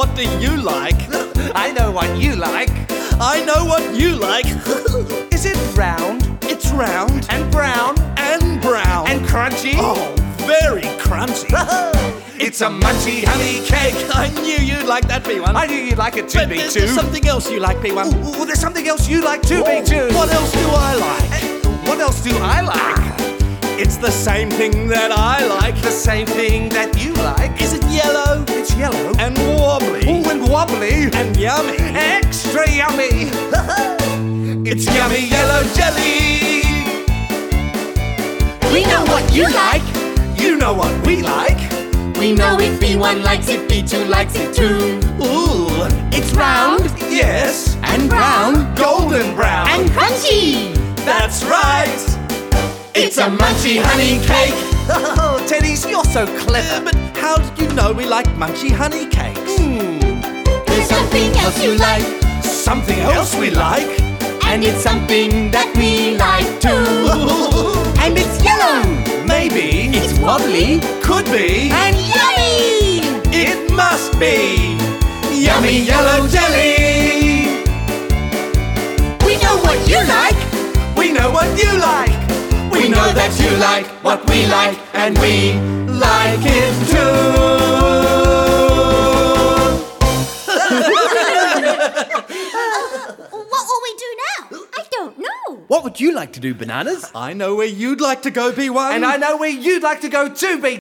what do you like? I know what you like. I know what you like. Is it round It's round and brown and brown and crunchy? oh, very crunchy. It's a munchy honey cake. I knew you'd like that, B1. I knew you'd like it too, But there's B2. something else you like, B1. Ooh, there's something else you like too, B2. What else do I like? What else do I like? It's the same thing that I like. The same thing that you like. Is it yellow It's yellow and wobbly ooh, and wobbly. and yummy? Extra yummy. It's yummy yellow jelly. We know what you like. You know what we like. We know if B1 likes it, B2 likes it too. Ooh, It's round yes, and brown golden brown. and crunchy. That's right. It's a munchy honey cake. Oh, Teddies, you're so clever. But how did you know we like munchy honey cakes? There's something else you like, Something else we like. and it's something that we like too. And it's yellow Maybe. It's wobbly Could be. and yummy. It must be. Yummy yellow jelly. We know what you like. We know what you like. We know that you like what we like, and we like it too. What will we do now? I don't know. What would you like to do, Bananas? I know where you'd like to go, B1. And I know where you'd like to go too, B.